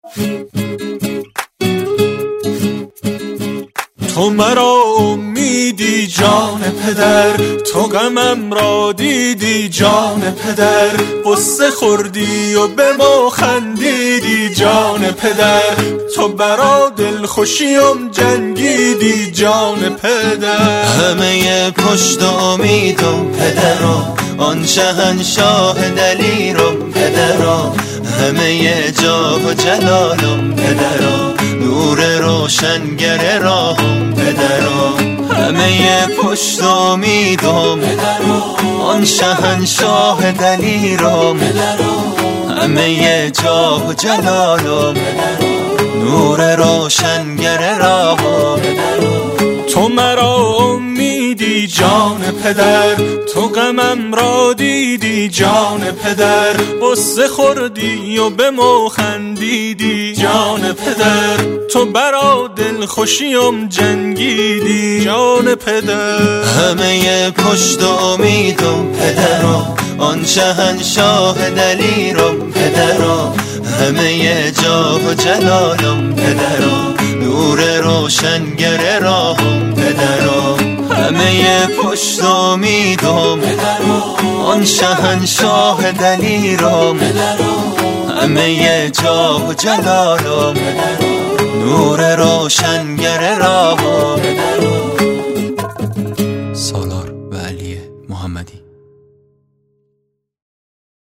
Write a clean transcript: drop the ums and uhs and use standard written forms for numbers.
تو مرا امیدی جان پدر، تو غمم را دیدی جان پدر، قصه خوردی و به ما خندیدی جان پدر، تو برا دلخوشیم جنگیدی جان پدر. همه پشت و امیدم پدرم، آن شهنشاه دلیرم پدرم، همه جاه و جلالم پدرم، نور روشنگر راهم پدرم. همه پشت و امیدم پدرم، آن شهنشاه دلیرم پدرم، همه جاه و جلالم پدرم، نور روشنگر راهم پدرم. تو مرا امیدی جان پدر، تو غمم را دیدی جان پدر، قصه خوردی و به ما خندیدی جان پدر، تو برا دلخوشیم جنگیدی جان پدر. همه پشت و امیدم پدرم، آن شهنشاه دلیرم پدرم، همه جاه و جلالم پدرم، نور روشنگر راهم پدرم. همه پشت و امیدم پدرم، آن شهنشاه دلیرم پدرم، همه جاه و جلالم پدرم، نور روشنگر راهم.